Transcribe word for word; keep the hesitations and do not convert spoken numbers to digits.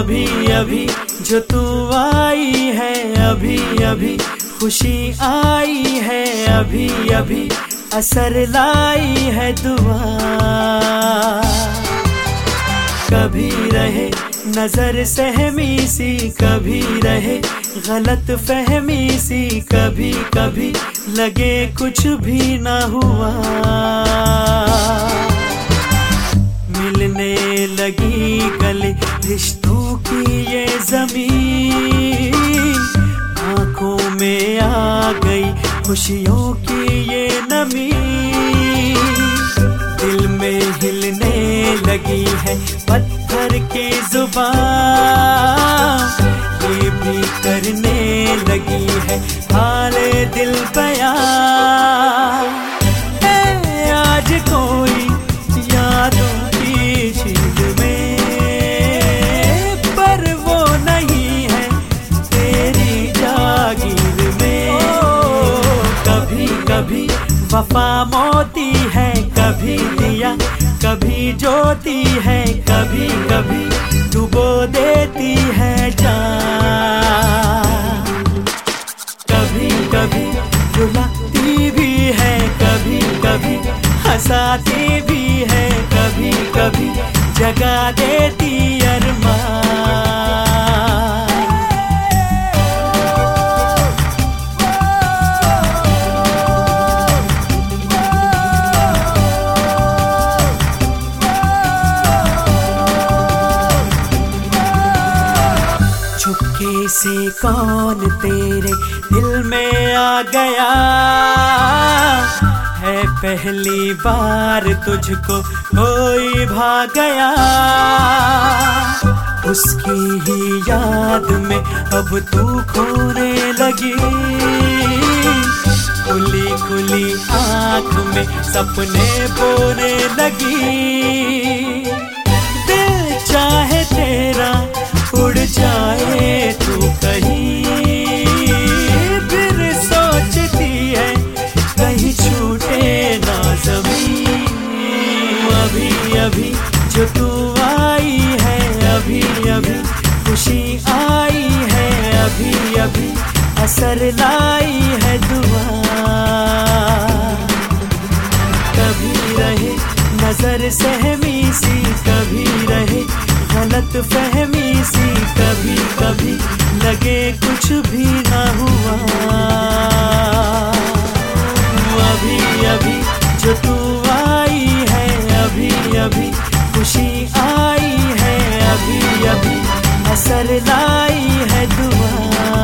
अभी अभी जो तू आई है, अभी अभी खुशी आई है, अभी अभी असर लाई है दुआ। कभी रहे नजर सहमी सी, कभी रहे गलत फहमी सी, कभी कभी लगे कुछ भी ना हुआ। मिलने लगी गली रिश्तों की ये जमीन, आंखों में आ गई खुशियों की ये नमी। दिल में हिलने लगी है पत्थर की जुबान, ये भी करने लगी है हाले दिल बयां। है आज कोई यादों की झील में, पर वो नहीं है तेरी जागीर में। कभी कभी वफा मोती है, कभी दिया कभी ज्योति है, कभी कभी डुबो देती है जान। कभी कभी रुलाती भी है, कभी कभी हंसाती भी है, कभी कभी जगा देती अरमान। चुपके से कौन तेरे दिल में आ गया है, पहली बार तुझको कोई भा गया। उसकी ही याद में अब तू खोने लगी, खुली खुली आँख में सपने बोने लगी। दिल चाहे तेरा उड़ जाए तू कहीं, फिर सोचती है कहीं छूटे ना ज़मीन। अभी अभी जो तू आई है, अभी अभी खुशी आई है, अभी अभी असर लाई है दुआ। कभी रहे नजर सहमी सी, कभी रहे गलत फहमी सी, कभी कभी लगे कुछ भी ना हुआ। अभी अभी जो तू आई है, अभी अभी खुशी आई है, अभी अभी असर लाई है दुआ।